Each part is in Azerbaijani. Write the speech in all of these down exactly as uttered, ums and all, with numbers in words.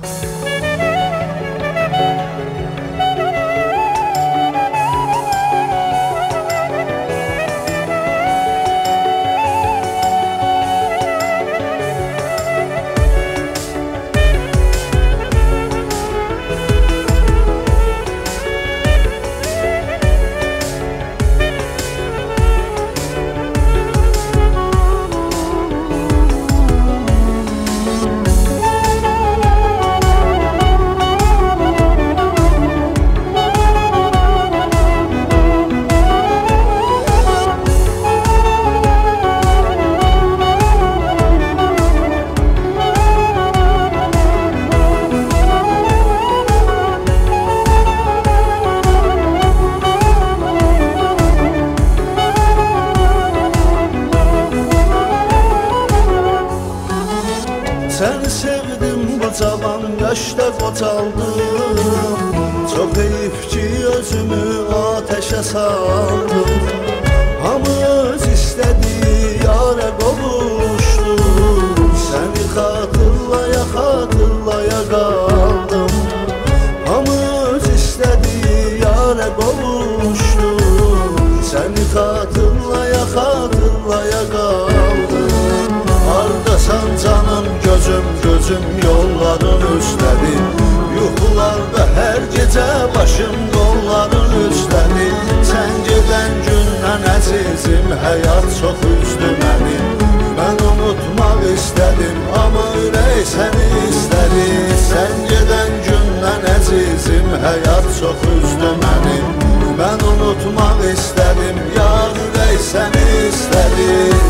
Səni sevdim bu cavan yaşda qocaldım. Çox heyif ki özümü ateşə saldım. Hamı öz istədiyi yara qovuşdu. Səni xatırlaya xatırlaya qaldım. Hamı öz istədiyi yara qovuşdu. Səni xatırlaya xatırlaya qaldım. Hardasan canım, gözüm gözüm yolların üstədir. Yuxularda hər gecə başım qolların üstədir. Sən gedən gündən əzizim, həyat çox üzdü məni. Mən unutmaq istədim, amma ürək səni istədi. Sən gedən gündən əzizim, həyat çox üzdü məni. Mən unutmaq istədim, yar ürək səni istədi.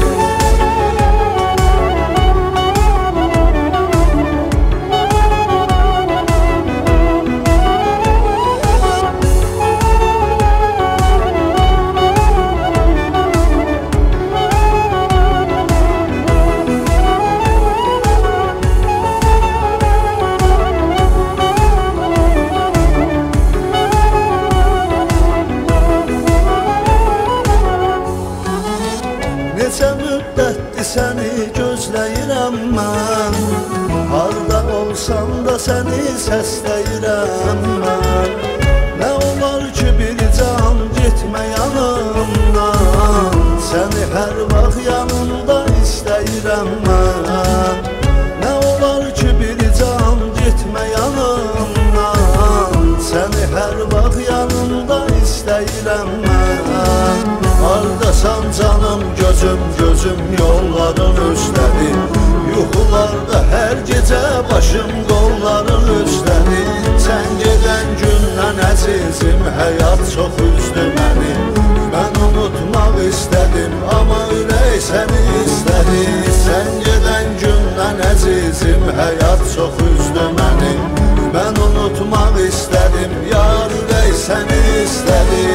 Neçə müddətdir səni gözləyirəm mən. Harda olsam da səni səsləyirəm mən. Nə olar ki bir can getmə yanımdan. Səni hər vaxt yanımda istəyirəm mən. Nə olar ki bir can getmə yanımdan. Səni hər vaxt yanımda istəyirəm mən. Hardasan canım, gözüm gözüm yolların üstədir. Yuxularda hər gecə başım qolların üstədir. Sən gedən gündən əzizim, həyat çox üzdü məni. Mən unutmaq istədim, amma ürək səni istədi. Sən gedən gündən əzizim, həyat çox üzdü məni. Mən unutmaq istədim, yar ürək səni istədi.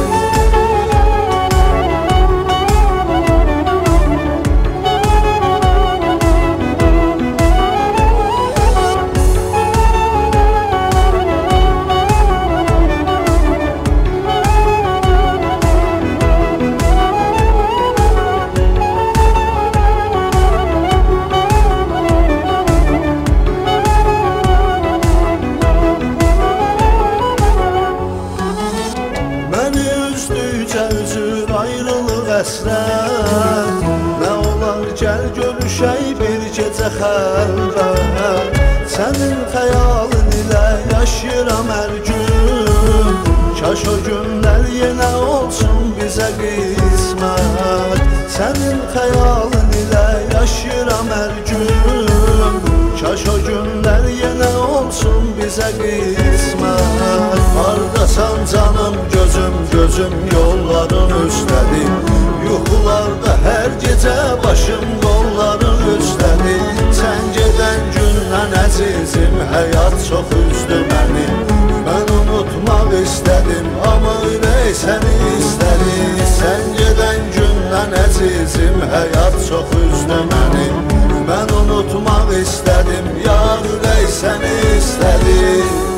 Üzür ayrılıq əsrət. Nə olar gəl görüşək bir gecə xəlvət. Sənin xəyalın ilə yaşayıram hər gün. Kaş o günlər yenə olsun bizə qismət. Sənin xəyalın ilə yaşayıram hər gün. Kaş o günlər yenə olsun bizə qismət. Hardasan canım, gözüm gözüm yolların üstədir. Yuxularda hər gecə başım qolların üstədir. Sən gedən gündən əzizim, həyat çox üzdü məni. Mən unutmaq istədim, amma ürək səni istədi. Sən gedən gündən əzizim, həyat çox üzdü məni. Mən unutmaq istədim, yar ürək səni istədi.